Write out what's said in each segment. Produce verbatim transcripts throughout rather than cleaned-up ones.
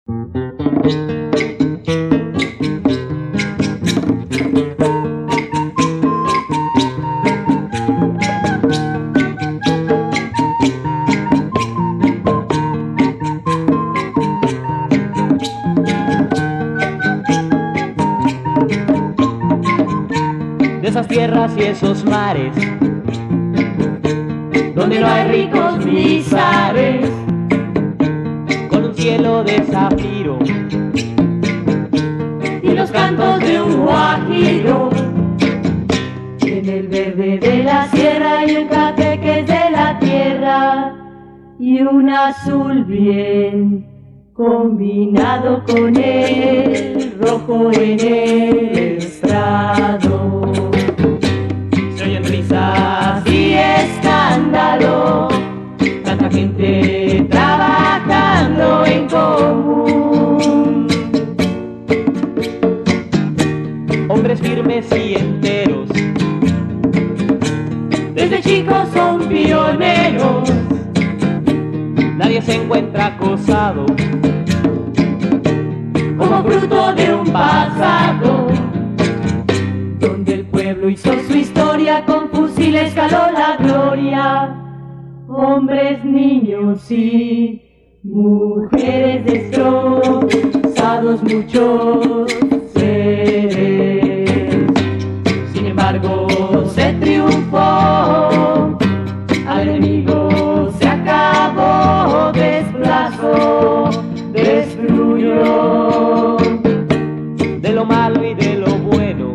De esas tierras y esos mares donde no hay ricos ni zares, con un cielo de zafiro y los cantos de un guajiro, en el verde de la sierra y el café que es de la tierra, y un azul bien combinado con el rojo en el estrado. Se oyen risas Y escándalo, tanta gente trabajando en común. hombres firmes y enteros, Desde chicos son pioneros, nadie se encuentra acosado como fruto de un pasado, donde el pueblo hizo su historia, con fusil escaló la gloria. Hombres, niños y mujeres destrozados, muchos seres. Sin embargo, se triunfó, al enemigo se acabó, desplazó, destruyó. de lo malo y de lo bueno.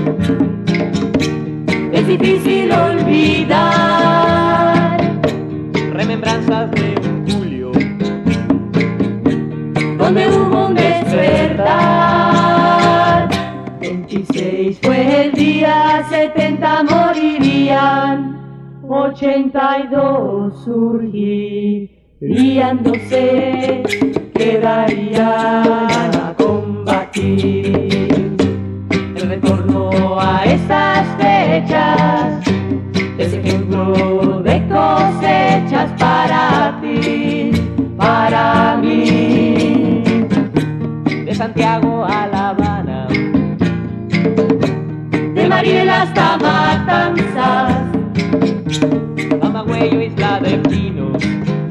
Es difícil olvidar Remembranzas de un julio donde hubo un despertar. veintiséis fue el día, setenta morirían, ochenta y dos surgirían, doce quedarían a combatir. El retorno a estas fechas es ejemplo de cosechas para ti, para mí. de Santiago a La Habana, De Mariel hasta Matanzas, Camagüey o Isla de Pinos,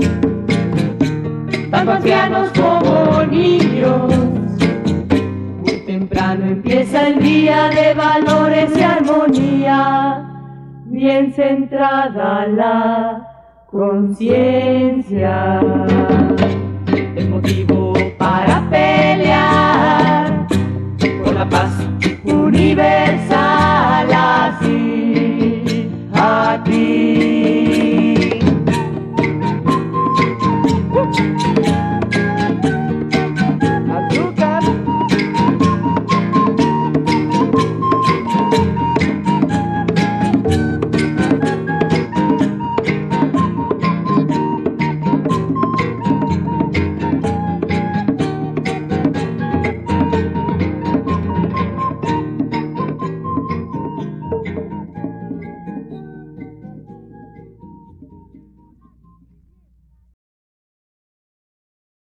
tanto ancianos como niños. Muy temprano empieza el día de valores y armonía, bien centrada la conciencia.